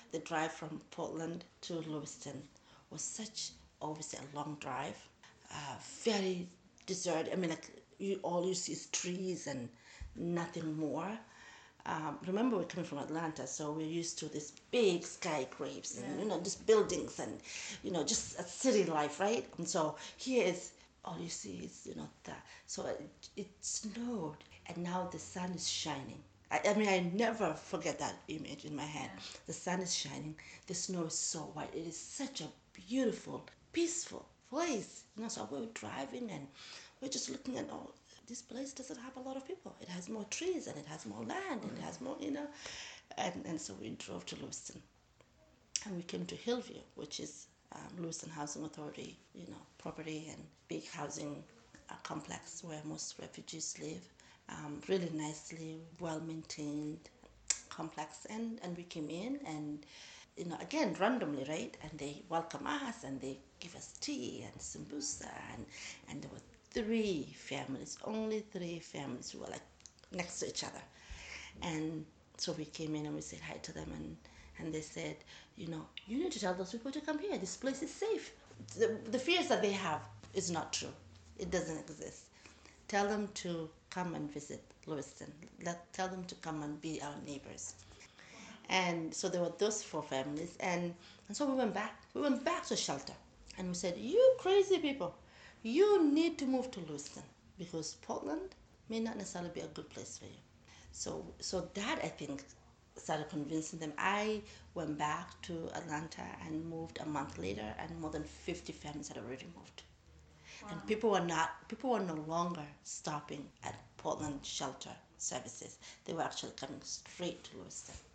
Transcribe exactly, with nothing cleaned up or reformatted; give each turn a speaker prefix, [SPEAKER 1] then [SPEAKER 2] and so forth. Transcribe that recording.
[SPEAKER 1] The drive from Portland to Lewiston was such, obviously, a long drive, uh, very deserted. I mean, like, you all you see is trees and nothing more. Um, remember, we're coming from Atlanta, so we're used to this big skyscrapers and
[SPEAKER 2] Yeah.
[SPEAKER 1] you know just buildings and you know just a city life, right? And so here is all you see is you know that. So it, it snowed, and now the sun is shining. I, I mean, I never forget that image in my head.
[SPEAKER 2] Yeah.
[SPEAKER 1] The sun is shining. The snow is so white. It is such a beautiful, peaceful place. You know, so we were driving and we're just looking at all. This place doesn't have a lot of people. It has more trees and it has more land and it has more, you know. And, and so we drove to Lewiston and we came to Hillview, which is um, Lewiston Housing Authority, you know, property and big housing uh, complex where most refugees live. Um, really nicely, well maintained complex, and and we came in and you know again randomly, right, and they welcome us and they give us tea and sambusa, and and there were three families, only three families who were like next to each other. And so we came in and we said hi to them, and and they said, you know, you need to tell those people to come here. This place is safe. The, the fears that they have is not true. It doesn't exist. Tell them to come and visit Lewiston. Let, tell them to come and be our neighbors. And so there were those four families, and, and so we went back. We went back to shelter, and we said, "You crazy people, you need to move to Lewiston because Portland may not necessarily be a good place for you." So, so that I think started convincing them. I went back to Atlanta and moved a month later, and more than fifty families had already moved.
[SPEAKER 2] Wow.
[SPEAKER 1] And people were not, people were no longer stopping at Portland shelter services. They were actually coming straight to Lewiston.